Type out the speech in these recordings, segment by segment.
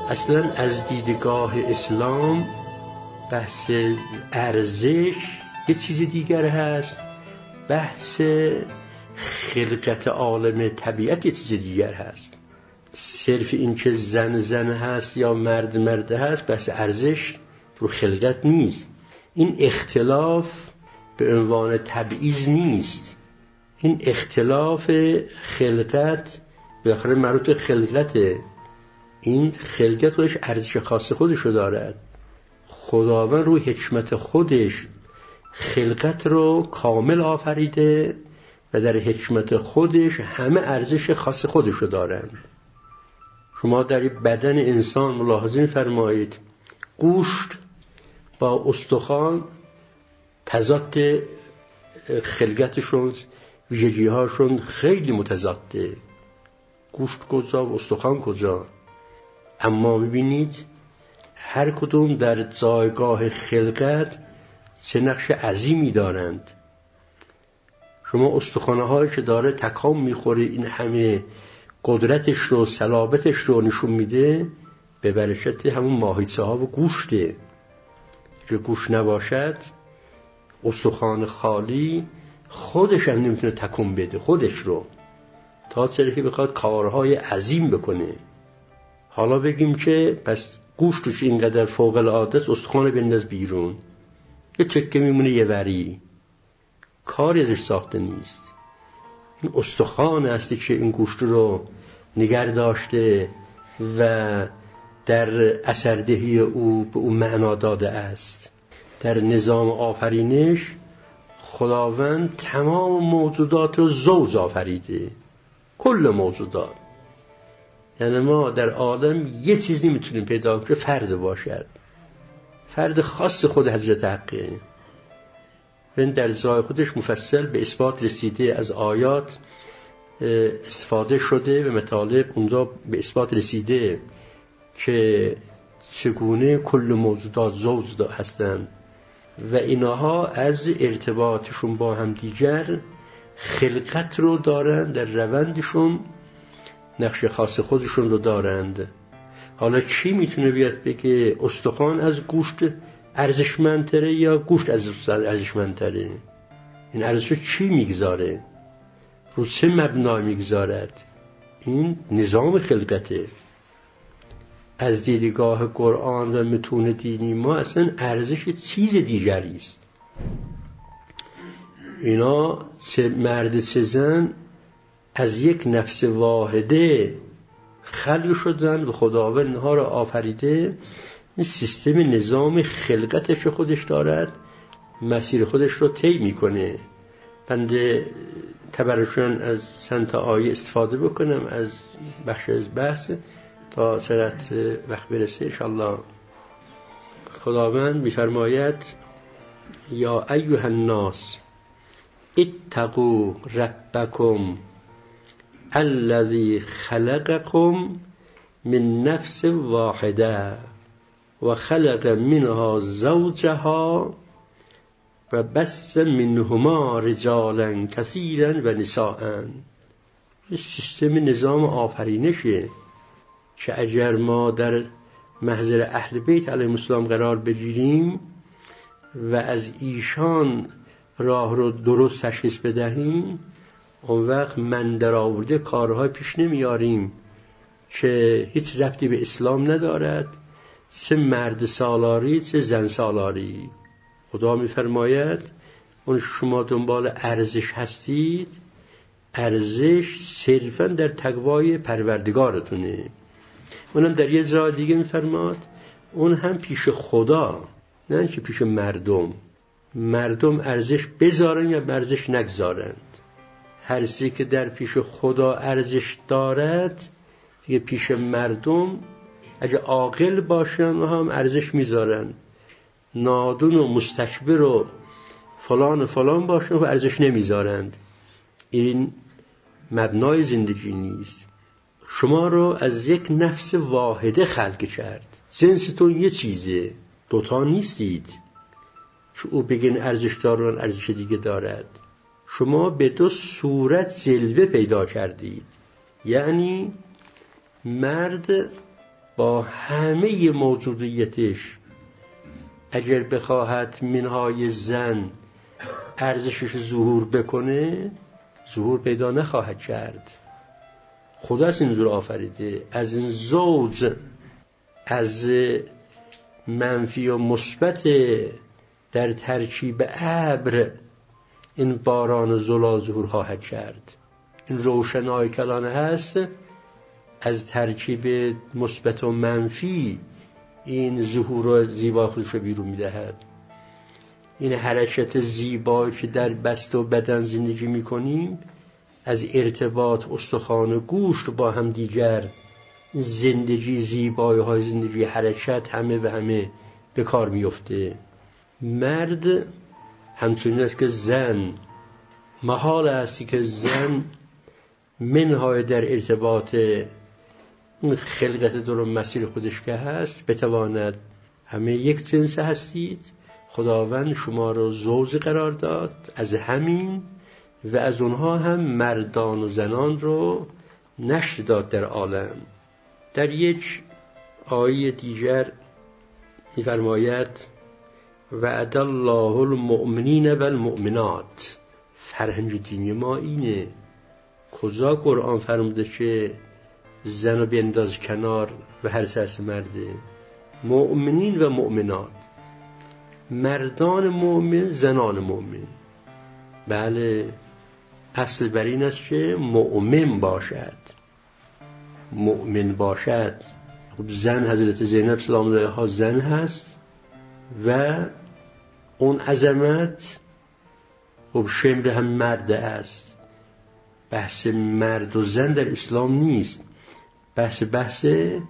اصلا از دیدگاه اسلام بحث ارزش یه چیز دیگر هست، بحث خلقت عالم طبیعت یه چیز دیگر هست. صرف این که زن هست یا مرد هست بحث ارزش رو خلقت نیست. این اختلاف به عنوان تبعیض نیست، این اختلاف خلقت بالاخره مربوط خلقته. این خلقت خودش ارزش خاص خودشو دارد. خداوند روی حکمت خودش خلقت رو کامل آفریده و در حکمت خودش همه ارزش خاص خودشو دارند. شما در بدن انسان ملاحظه می‌فرمایید گوشت با استخوان تضاد خلقتشون، ویژگی‌هاشون خیلی متضاده. گوشت کجا و استخوان کجا؟ اما می‌بینید هر کدوم در جایگاه خلقت چه نقش عظیمی دارند. شما استخوان‌هایی که داره تکام می‌خوره این همه قدرتش رو، صلابتش رو نشون میده به برکت همون ماهیچه ها و گوشته. که گوشت نباشد استخوان خالی خودش هم نمیتونه تکون بده خودش رو، تا چرا که بخواد کارهای عظیم بکنه. حالا بگیم که پس گوشتش اینقدر فوق العاده است، استخوان بنداز بیرون، یه تکه میمونه یه وری، کاری ازش ساخته نیست. این استخوان هستی که این گوشت رو نگر داشته و در اثردهی او به اون معنا داده است. در نظام آفرینش خداوند تمام موجودات رو زوج آفریده، کل موجودات. یعنی ما در عالم یه چیزی میتونیم پیدا کنیم فرد باشد، فرد خاص خود حضرت حقه. و در جای خودش مفصل به اثبات رسیده، از آیات استفاده شده و مطالب اونجا به اثبات رسیده که چگونه کل موجودات زوج هستند و اینها از ارتباطشون با هم دیگر خلقت رو دارند، در روندشون نقش خاص خودشون رو دارند. حالا چی میتونه بیاد بگه استخوان از گوشت ارزشمندتره یا گوشت از ارزشمندتره؟ این ارزشو چی میگذاره؟ رو چه مبنا میگذارد؟ این نظام خلقته. از دیدگاه قرآن و متون دینی ما اصلا ارزش چیز دیگری است. اینا چه مرد چه زن از یک نفس واحده خلق شدن و خداوند اینها را آفریده. این سیستم نظام خلقتش خودش دارد، مسیر خودش رو طی میکنه. بنده تبرکاً از چند تا آیه استفاده بکنم از بخش از بحث تا چقدر وقت برسه انشاءالله. خداوند می‌فرماید یا ایها الناس اتقوا ربکم الذی خلقکم من نفس واحده و خلق منها زوجها و بث منهما رجالا کثیرا و نساء. سیستم نظام آفرینشه که اگر ما در محضر اهل بیت علیهم السلام قرار بگیریم و از ایشان راه رو درست تشخیص بدهیم، اون وقت من در آورده کارهای پیش نمیاریم که هیچ ربطی به اسلام ندارد، چه مرد سالاری چه زن سالاری. خدا میفرماید اون شما دنبال ارزش هستید، ارزش صرفاً در تقوای پروردگارتونه. اونم در یه جای دیگه میفرماد اون هم پیش خدا، نه که پیش مردم. مردم ارزش بذارن یا ارزش نگذارند. هر چیزی که در پیش خدا ارزش دارد دیگه پیش مردم اگه عاقل باشن هم ارزش میذارن. نادون و مستکبر و فلان باشن و ارزش نمیذارند. این مبنای زندگی نیست. شما رو از یک نفس واحده خلق کرد، جنستون یه چیزه، دوتا نیستید که او بگین ارزش دارن ارزش دیگه دارد. شما به دو صورت جلوه پیدا کردید، یعنی مرد با همه موجودیتش اگر بخواهد منهای زن ارزشش ظهور بکنه ظهور پیدا نخواهد کرد. خدا از اینجور آفریده، از این زوج، از منفی و مثبت در ترکیب ابر این باران و زلال ظهور خواهد کرد. این روشنایی کلانه هست از ترکیب مثبت و منفی این ظهور و زیبا خودش رو بیرون میدهد. این حرکت زیبایی که در بست و بدن زندگی میکنیم از ارتباط استخوان و گوشت با هم دیگر، زندگی، زیبایی های زندگی، حرکت همه و همه به کار میفته. مرد همچنین است که زن، محال است که زن منهای در ارتباط اون خلقت درون مسیر خودش که هست بتواند. همه یک جنس هستید، خداوند شما رو زوج قرار داد، از همین و از اونها هم مردان و زنان رو نشر داد در عالم. در یک آیه دیگر می‌فرماید وعد الله المؤمنین و المؤمنات. فرهنگ دینی ما اینه. کجا قرآن فرموده که زن رو بینداز کنار و هر سرس مرده؟ مؤمنین و مؤمنات، مردان مؤمن، زنان مؤمن. بله، اصل بر این است که مؤمن باشد، مؤمن باشد. خب زن حضرت زینب سلام الله علیها زن هست و اون عظمت. خب شمر هم مرد است. بحث مرد و زن در اسلام نیست، بحث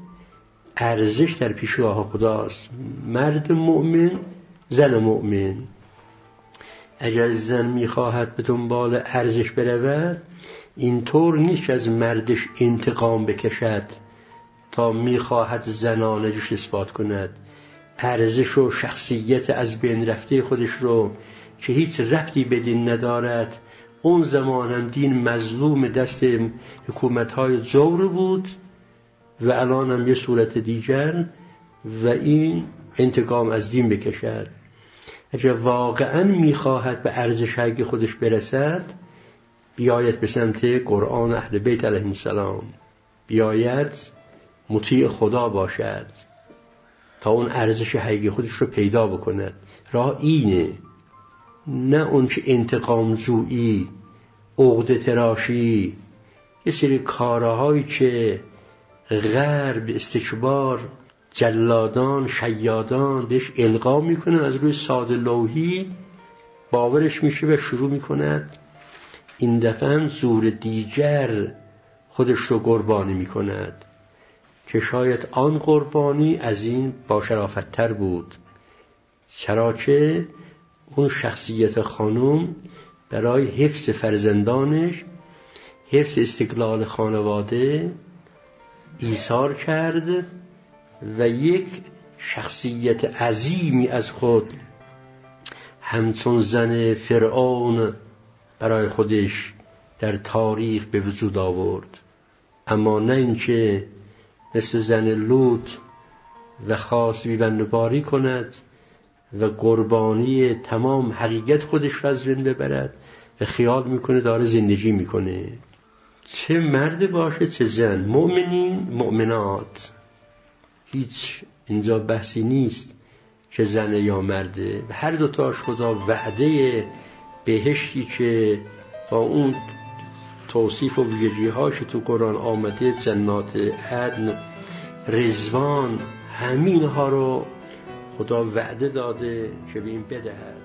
ارزش در پیشگاه خداست. مرد مؤمن، زن مؤمن. اگر زن میخواهد به دنبال ارزش برود، اینطور نیست که از مردش انتقام بکشد تا میخواهد زنانش اثبات کند. ارزش و شخصیت از بین رفته خودش رو که هیچ ربطی به دین ندارد. اون زمان هم دین مظلوم دست حکومت‌های جور بود و الان هم یه صورت دیگر، و این انتقام از دین بکشد. اگر واقعا میخواهد به ارزش‌های خودش برسد، بیاید به سمت قرآن اهل بیت علیهم السلام، بیاید مطیع خدا باشد تا اون ارزش حقیقی خودش رو پیدا بکند. راه اینه، نه اون که انتقام جویی، عقده تراشی، یه سری کارهایی که غرب، استکبار، جلادان، شیادان بهش القا میکنن، از روی ساده لوحی باورش میشه و شروع میکند این دفعه زور دیگر خودش رو قربانی میکند که شاید آن قربانی از این با شرافت‌تر بود. چرا که اون شخصیت خانم برای حفظ فرزندانش، حفظ استقلال خانواده ایثار کرد و یک شخصیت عظیمی از خود همچون زن فرعون برای خودش در تاریخ به وجود آورد. اما نه اینکه مثل زن لوط و خاص بی‌بندباری کند و قربانی تمام حقیقت خودش را از بین ببرد و خیال میکنه داره زندگی میکنه. چه مرد باشه چه زن، مؤمنین مؤمنات، هیچ اینجا بحثی نیست که زن یا مرده. هر دوتاش خدا وعده بهشتی که با اون توصیف و ویژگی‌هاش تو قرآن آمده، جنات عدن، رضوان، همین ها رو خدا وعده داده که به این بدهد.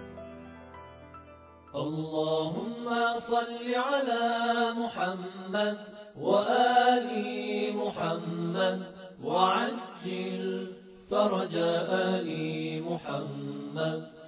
اللهم صل على محمد وآل محمد وعجل فرج آل محمد